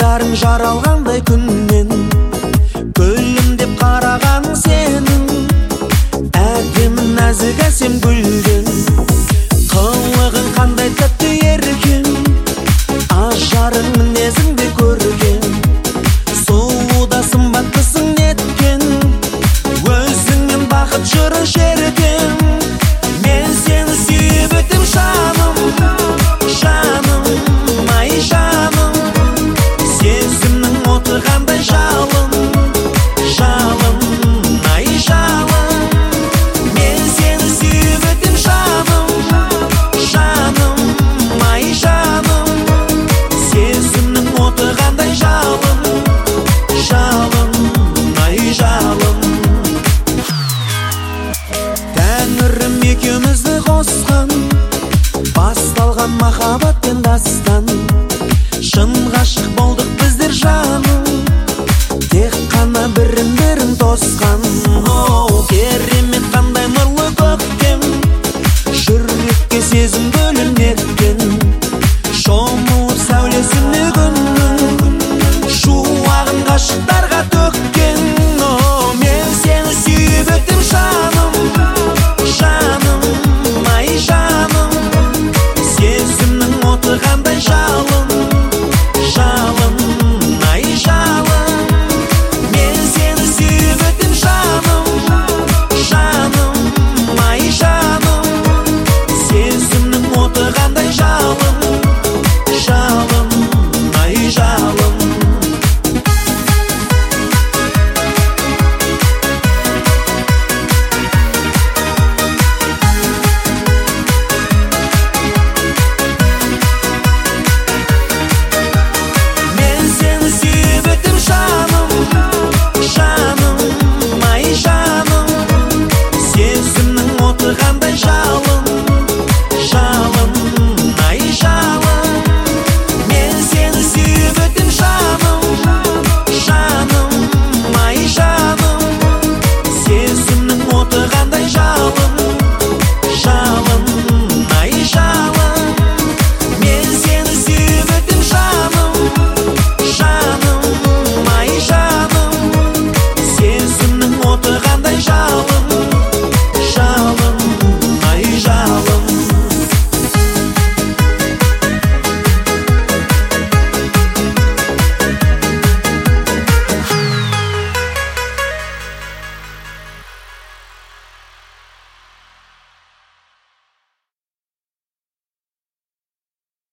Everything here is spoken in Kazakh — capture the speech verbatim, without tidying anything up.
ажарың жаралғандай күннен, күлімдеп қараған сенің, әдемін нәзік әсем гүлден. Қылығың қандай тәтті еркем, ажарың мінезіңде көрген, сұлу да сымбаттысың неткен, өзіңмен бақыт жырын шертем. Мен сені сүйіп өтем жаным, жаным, ай жаным, сезімнің оты қандай жалын, жалын, ай жалын. Мен сені сүйіп өтем жаным, жаным, ай жаным, сезімнің оты қандай жалын, жалын, ай жалын. Тәңірім екеумізді қосқан, басталған махаббатпен дастан.